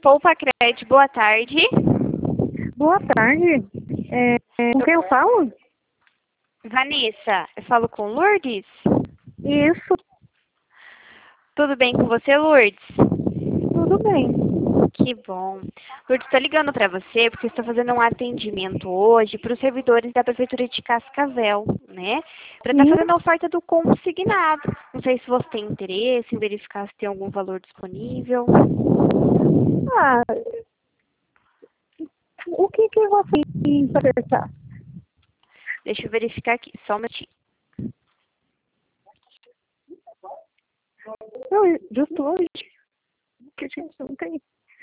Poupa Crédito, boa tarde. Boa tarde. Com quem eu falo? Vanessa, eu falo com Lourdes? Isso, Tudo bem com você, Lourdes? tudo bem. Que bom. Lourdes, estou ligando para você porque estou fazendo um atendimento hoje para os servidores da Prefeitura de Cascavel, né? Para estar Sim. fazendo a oferta do consignado. Não sei se você tem interesse em verificar se tem algum valor disponível. Ah, o que você tem para acertar? Deixa eu verificar aqui, só um minutinho. Não, justo hoje, que a gente não tem.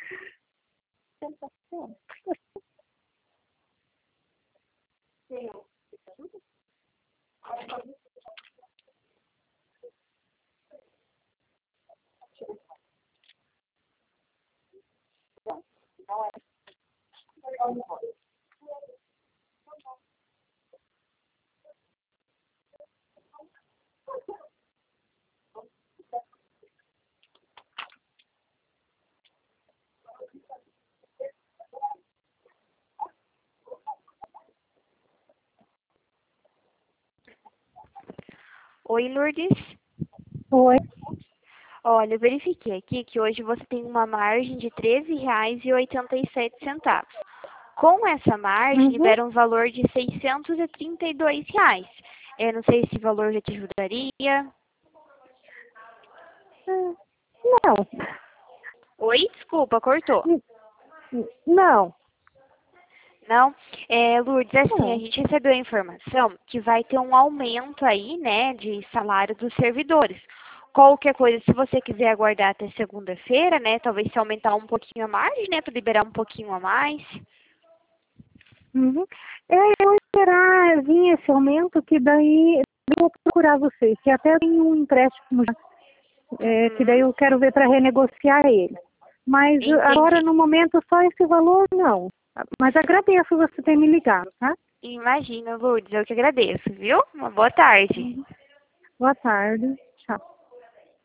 Oi, Lourdes. Oi. Olha, eu verifiquei aqui que hoje você tem uma margem de R$ 13,87. Com essa margem, Uhum. libera um valor de R$ 632. Eu não sei se esse valor já te ajudaria. Não. Oi? Desculpa, cortou. Não. Não? Lourdes, assim, a Não. gente recebeu a informação que vai ter um aumento aí, né, de salário dos servidores. Qualquer coisa, se você quiser aguardar até segunda-feira, né, talvez se aumentar um pouquinho a margem, né, para liberar um pouquinho a mais. Uhum. Eu esperar vir esse aumento, que daí eu vou procurar vocês, que até tem um empréstimo já, que daí Uhum, eu quero ver para renegociar ele. Mas agora, entendi. no momento, só esse valor, não. Mas agradeço você ter me ligado, tá? Imagina, Lourdes, eu que agradeço, viu? Uma boa tarde. Boa tarde. Tchau.